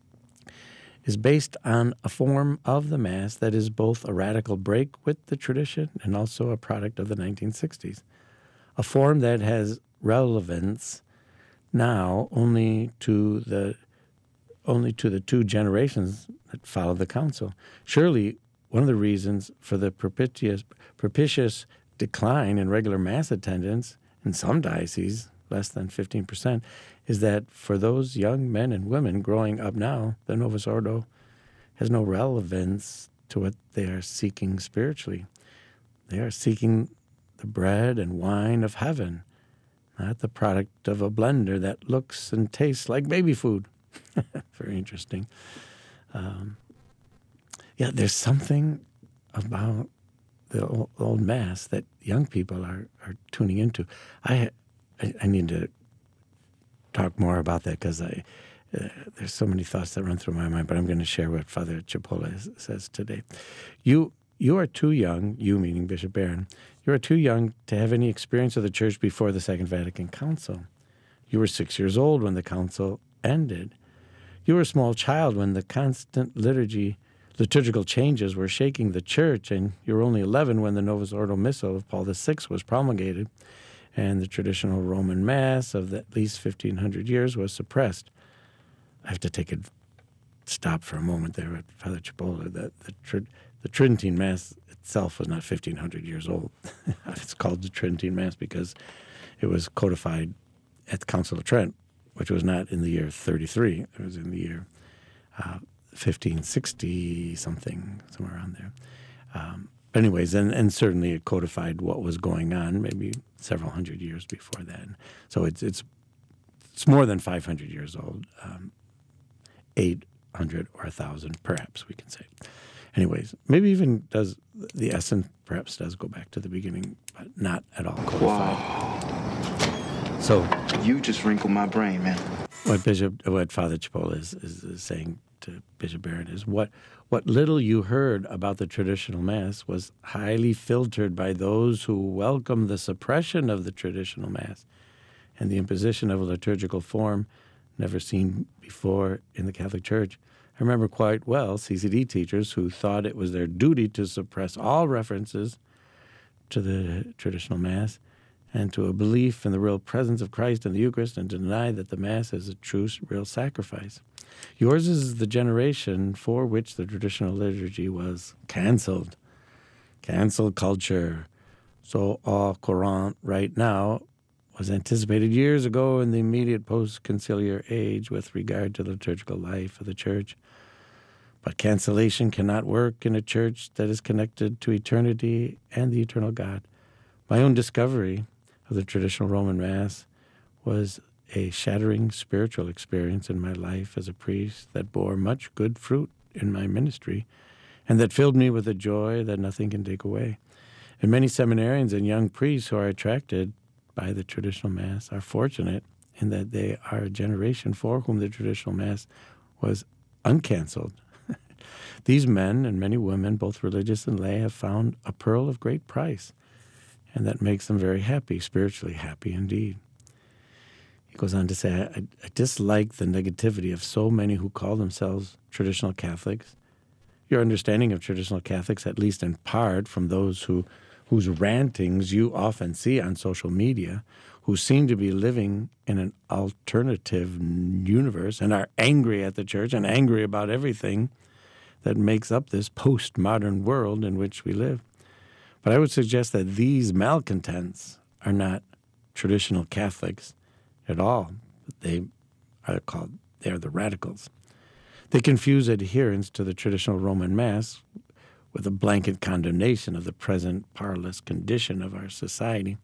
is based on a form of the Mass that is both a radical break with the tradition and also a product of the nineteen sixties, a form that has relevance now only to the only to the two generations that followed the Council. Surely, one of the reasons for the propitious, propitious decline in regular Mass attendance in some dioceses, less than fifteen percent, is that for those young men and women growing up now, the Novus Ordo has no relevance to what they are seeking spiritually. They are seeking the bread and wine of heaven, not the product of a blender that looks and tastes like baby food. Very interesting. Um, yeah, there's something about the old, old Mass that young people are, are tuning into. I, I I need to talk more about that because I uh, there's so many thoughts that run through my mind, but I'm going to share what Father Chipola says today. You you are too young, you meaning Bishop Barron, you are too young to have any experience of the Church before the Second Vatican Council. You were six years old when the Council ended. You were a small child when the constant liturgy, liturgical changes were shaking the Church, and you were only eleven when the Novus Ordo Missal of Paul the Sixth was promulgated, and the traditional Roman Mass of the, at least fifteen hundred years was suppressed. I have to take a stop for a moment there with Father Chipola. The, the, the, the Tridentine Mass itself was not fifteen hundred years old. It's called the Tridentine Mass because it was codified at the Council of Trent, which was not in the year thirty-three. It was in the year uh, fifteen sixty-something, somewhere around there. Um, anyways, and, and certainly it codified what was going on maybe several hundred years before that. So it's it's it's more than five hundred years old, um, eight hundred or one thousand perhaps, we can say. Anyways, maybe even does the essence perhaps does go back to the beginning, but not at all codified. Wow. So you just wrinkled my brain, man. What Bishop, what Father Chipola is, is, is saying to Bishop Barron is what what little you heard about the traditional Mass was highly filtered by those who welcomed the suppression of the traditional Mass and the imposition of a liturgical form never seen before in the Catholic Church. I remember quite well C C D teachers who thought it was their duty to suppress all references to the traditional Mass and to a belief in the real presence of Christ in the Eucharist and to deny that the Mass is a true, real sacrifice. Yours is the generation for which the traditional liturgy was canceled. Cancel culture, so au courant right now, was anticipated years ago in the immediate post-conciliar age with regard to the liturgical life of the Church. But cancellation cannot work in a Church that is connected to eternity and the eternal God. My own discovery of the traditional Roman Mass was a shattering spiritual experience in my life as a priest that bore much good fruit in my ministry and that filled me with a joy that nothing can take away. And many seminarians and young priests who are attracted by the traditional Mass are fortunate in that they are a generation for whom the traditional Mass was uncanceled. These men and many women, both religious and lay, have found a pearl of great price, and that makes them very happy, spiritually happy indeed. He goes on to say, I, I dislike the negativity of so many who call themselves traditional Catholics. Your understanding of traditional Catholics, at least in part from those who whose rantings you often see on social media, who seem to be living in an alternative universe and are angry at the Church and angry about everything that makes up this postmodern world in which we live. But I would suggest that these malcontents are not traditional Catholics at all. They are called, they are the radicals. They confuse adherence to the traditional Roman Mass with a blanket condemnation of the present parlous condition of our society.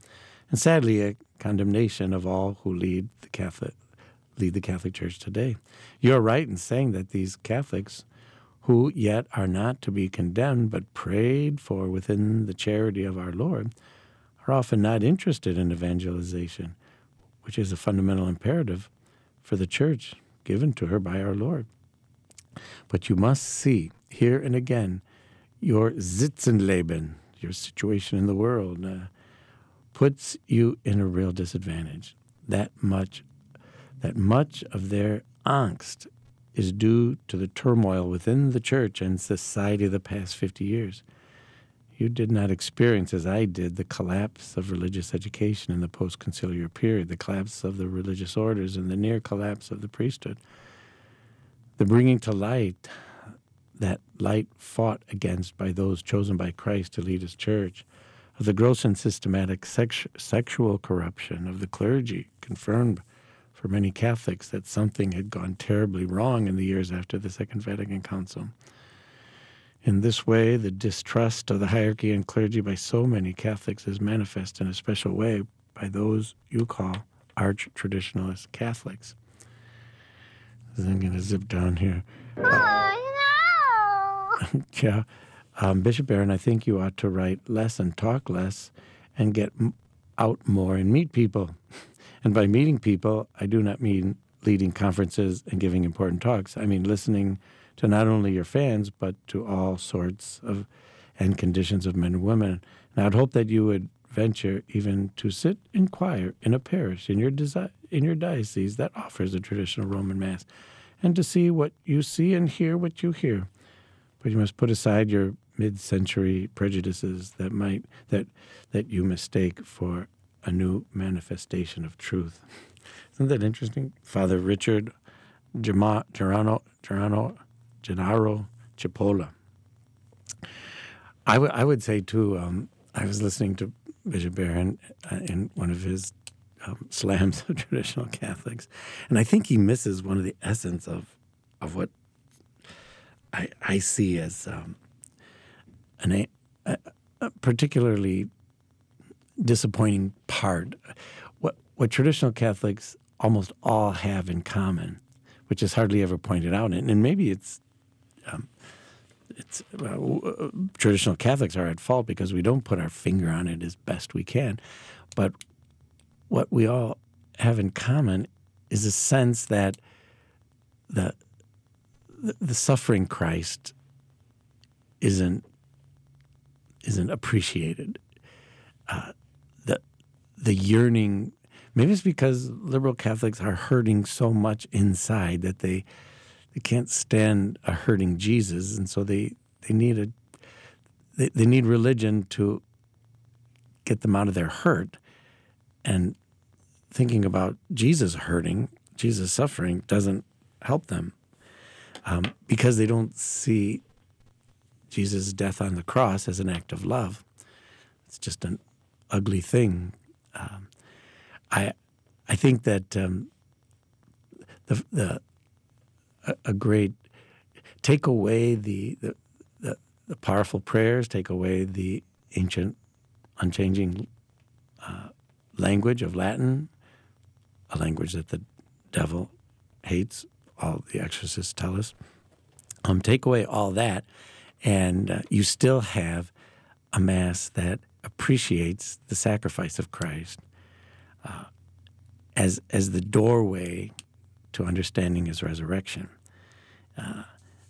and sadly a condemnation of all who lead the Catholic lead the Catholic Church today. You're right in saying that these Catholics, who yet are not to be condemned but prayed for within the charity of our Lord, are often not interested in evangelization, which is a fundamental imperative for the Church given to her by our Lord. But you must see, here and again, your Sitzenleben, your situation in the world, uh, puts you in a real disadvantage. That much, that much of their angst is due to the turmoil within the Church and society of the past fifty years. You did not experience, as I did, the collapse of religious education in the post-conciliar period, the collapse of the religious orders, and the near collapse of the priesthood. The bringing to light, that light fought against by those chosen by Christ to lead his church, of the gross and systematic sex- sexual corruption of the clergy, confirmed for many Catholics that something had gone terribly wrong in the years after the Second Vatican Council. In this way, the distrust of the hierarchy and clergy by so many Catholics is manifest in a special way by those you call arch-traditionalist Catholics. I'm going to zip down here. Oh, no! Yeah. Um, Bishop Barron, I think you ought to write less and talk less and get m- out more and meet people. And by meeting people, I do not mean leading conferences and giving important talks. I mean listening to not only your fans, but to all sorts of and conditions of men and women. And I'd hope that you would venture even to sit in choir in a parish in your desi- in your diocese that offers a traditional Roman Mass, and to see what you see and hear what you hear. But you must put aside your mid-century prejudices that might that that you mistake for a new manifestation of truth. Isn't that interesting? Father Richard Gerano Gerano Gerano Gennaro Cipolla. I, w- I would say too. Um, I was listening to Bishop Barron uh, in one of his um, slams of traditional Catholics, and I think he misses one of the essence of of what I, I see as um, an, a, a particularly disappointing part. What what traditional Catholics almost all have in common, which is hardly ever pointed out, and, and maybe it's um, it's uh, traditional Catholics are at fault because we don't put our finger on it as best we can. But what we all have in common is a sense that the the, the suffering Christ isn't isn't appreciated. Uh, the the yearning, maybe it's because liberal Catholics are hurting so much inside that they they can't stand a hurting Jesus, and so they they need a they, they need religion to get them out of their hurt. And thinking about Jesus hurting, Jesus suffering, doesn't help them um, because they don't see Jesus' death on the cross as an act of love. It's just an ugly thing. Um, I I think that um, the the a, a great take away the the, the the powerful prayers, take away the ancient, unchanging uh, language of Latin, a language that the devil hates. All the exorcists tell us. Um, take away all that, and uh, you still have a Mass that appreciates the sacrifice of Christ uh, as as the doorway to understanding his resurrection. Uh,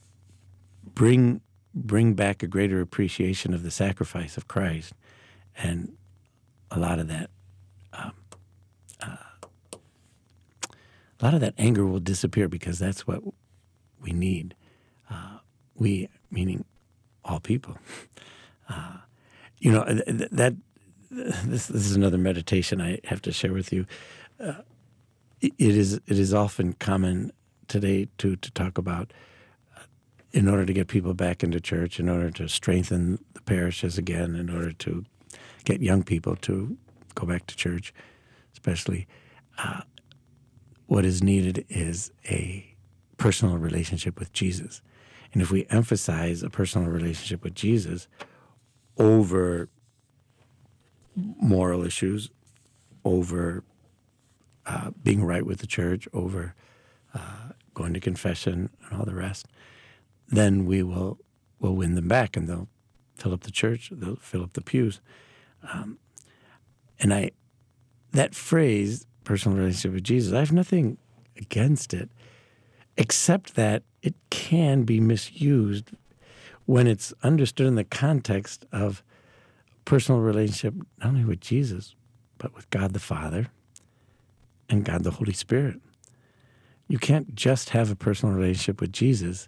bring bring back a greater appreciation of the sacrifice of Christ, and a lot of that um, uh, a lot of that anger will disappear because that's what we need. Uh, we, meaning all people. Uh, you know, th- that this, this is another meditation I have to share with you. Uh, it, it is it is often common today to to talk about uh, in order to get people back into church, in order to strengthen the parishes again, in order to get young people to go back to church, especially. Uh, what is needed is a personal relationship with Jesus. And if we emphasize a personal relationship with Jesus over moral issues, over uh, being right with the church, over uh, going to confession and all the rest, then we will will win them back, and they'll fill up the church, they'll fill up the pews. Um, and I, that phrase, personal relationship with Jesus, I have nothing against it, except that it can be misused when it's understood in the context of personal relationship not only with Jesus, but with God the Father and God the Holy Spirit. You can't just have a personal relationship with Jesus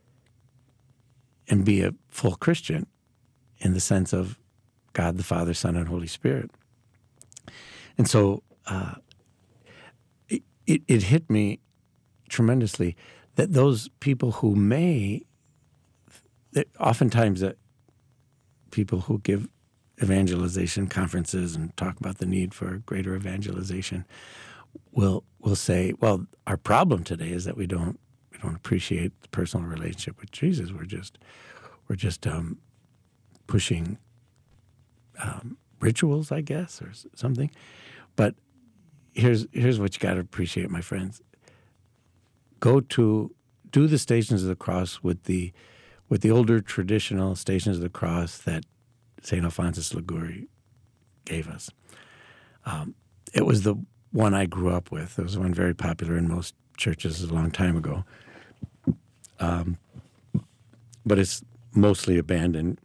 and be a full Christian in the sense of God the Father, Son, and Holy Spirit. And so uh, it, it, it hit me tremendously that those people who may, that oftentimes that people who give evangelization conferences and talk about the need for greater evangelization will will say, well, our problem today is that we don't we don't appreciate the personal relationship with Jesus. We're just we're just um, pushing um, rituals, I guess, or something. But here's here's what you got to appreciate, my friends. Go to do the Stations of the Cross with the with the older traditional Stations of the Cross that Saint Alphonsus Liguori gave us. Um, it was the one I grew up with. It was one very popular in most churches a long time ago. Um, but it's mostly abandoned.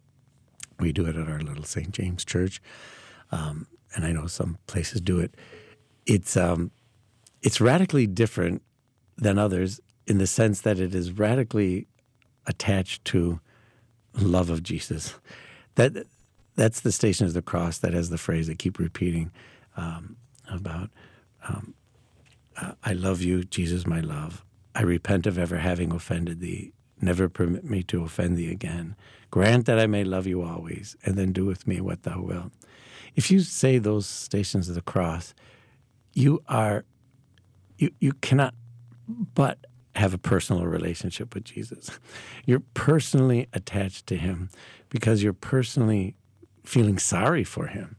We do it at our little Saint James Church, um, and I know some places do it. It's um, it's radically different than others in the sense that it is radically attached to love of Jesus. That that's the Stations of the Cross that has the phrase I keep repeating um, about um, uh, I love you, Jesus, my love. I repent of ever having offended thee. Never permit me to offend thee again. Grant that I may love you always, and then do with me what thou wilt. If you say those Stations of the Cross, you are you you cannot but have a personal relationship with Jesus. You're personally attached to him because you're personally feeling sorry for him.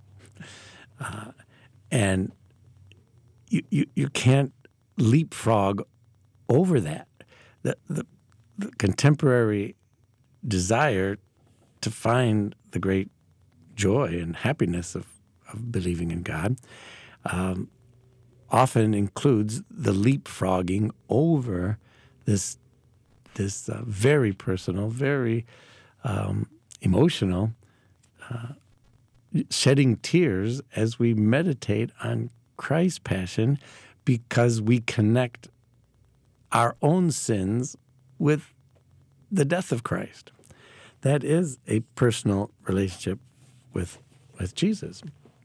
Uh, and you, you you can't leapfrog over that. The, the, the contemporary desire to find the great joy and happiness of, of believing in God um, often includes the leapfrogging over this this uh, very personal, very um, emotional, uh, shedding tears as we meditate on Christ's passion because we connect our own sins with the death of Christ. That is a personal relationship with with Jesus.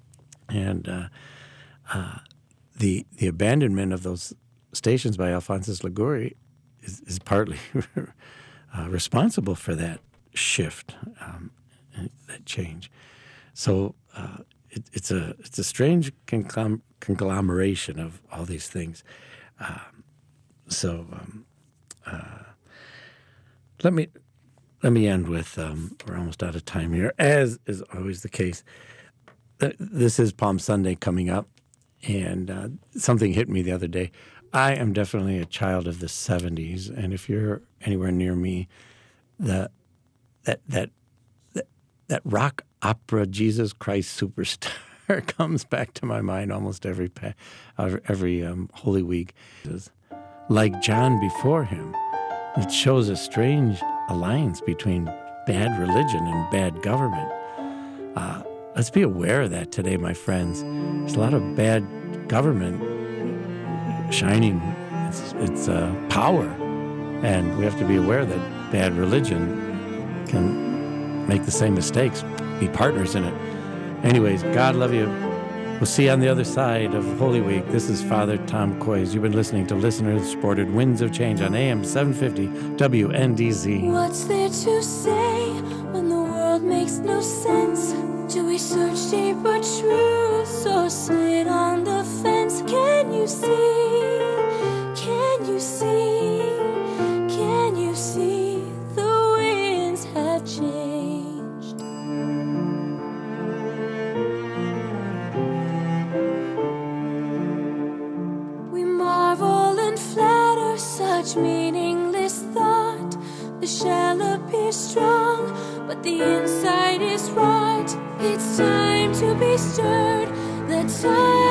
And uh, uh, the the abandonment of those stations by Alphonsus Liguori is, is partly uh, responsible for that shift, um, that change. So uh, it, it's a it's a strange conglom- conglomeration of all these things. Um, so um, uh, let me let me end with um, we're almost out of time here, as is always the case. This is Palm Sunday coming up, and uh, something hit me the other day. I am definitely a child of the seventies, and if you're anywhere near me, the that that that, that rock opera Jesus Christ Superstar comes back to my mind almost every every um, Holy Week. Like John before him, it shows a strange alliance between bad religion and bad government. Uh, let's be aware of that today, my friends. There's a lot of bad government shining its, its uh, power, and we have to be aware that bad religion can make the same mistakes, be partners in it. Anyways, God love you. We'll see you on the other side of Holy Week. This is Father Tom Koys. You've been listening to Listeners Supported Winds of Change on A M seven fifty W N D Z. What's there to say when the world makes no sense? Do we search deeper truths or sit on the fence? Can you see? Can you see? Can you see the winds have changed? much meaningless thought. The shell appears strong, but the inside is rot. It's time to be stirred. The time